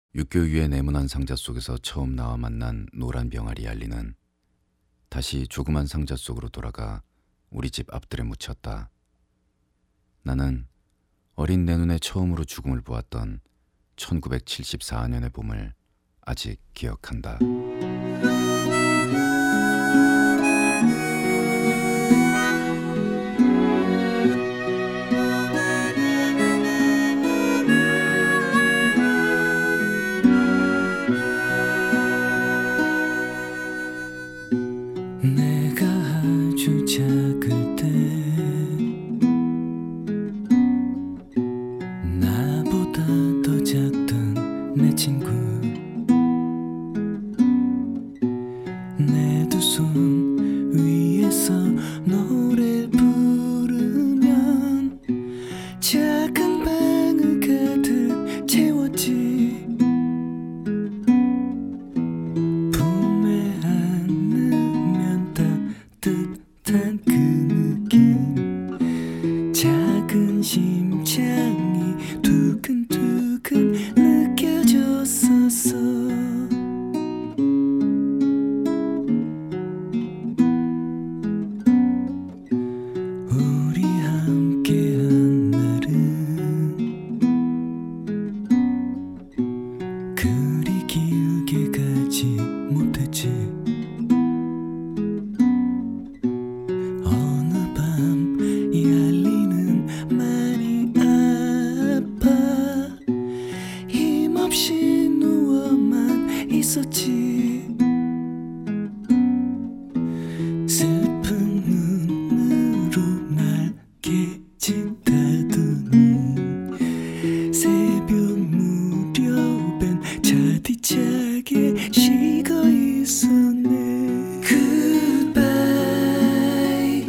육교 위의 네모난 상자 속에서 처음 나와 만난 노란 병아리 알리는 다시 조그만 상자 속으로 돌아가 우리 집 앞들에 묻혔다. 나는 어린 내 눈에 처음으로 죽음을 보았던 1974년의 봄을 아직 기억한다. 내가 아주 작을 때 나보다 더 작던 내 친구 내 두 손 위에서 노래 부르면 작은 방을 가득 채웠지. 따뜻한 그 느낌 작은 심장이 두근두근 느껴졌었어. 우리 함께한 날은 그리 길게 가지 못했지. 힘없이 누워만 있었지. 슬픈 눈으로 날 깨진다더니 새벽 무렵엔 차디차게 쉬고 있었네. Goodbye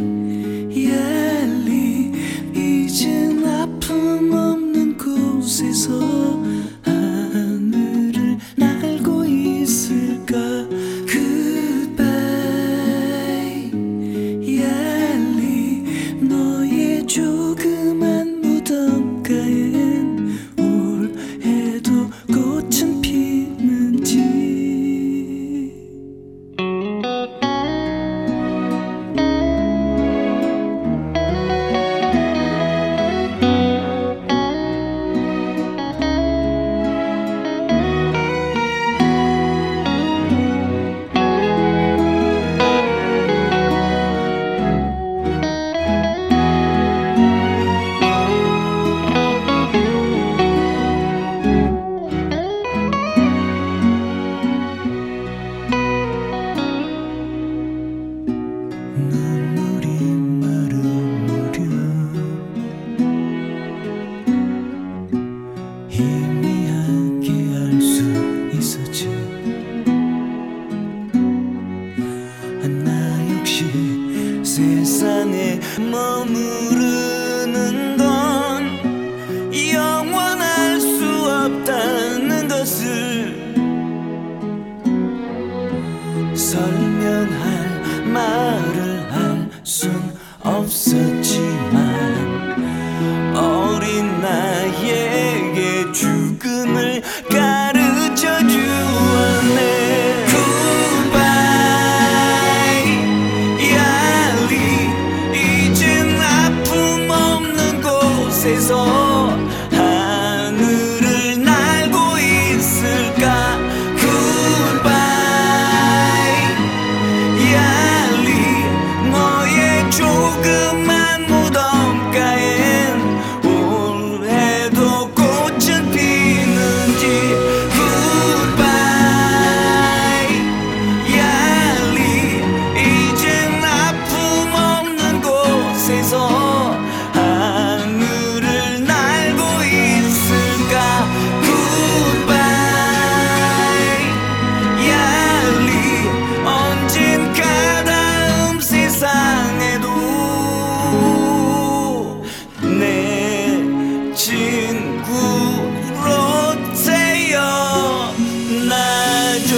얄리 이젠 아픔 없는 곳에서 하늘을 날고 있을까. Goodbye 얄리 너의 조그만 무덤가엔 올해도 꽃은 피는지. 눈물이 마른 무렵 희미하게 알 수 있었지. 나 역시 세상에 머무르는 건 영원할 수 없다는 것을 설명할 말을 할 순 없었지만 어린 나에게 죽음을 가르쳐 주었네. Goodbye 얄리 이젠 아픔 없는 곳에서 하늘을 날고 있을까. Goodbye 얄리 너의 조그만 무덤가엔 올해도 꽃은 피는지. Goodbye 얄리 이젠 아픔 없는 곳에서 하늘을 날고 있을까. Goodbye 얄리 언젠가 다음 세상에도 내 친구로 태어나줘.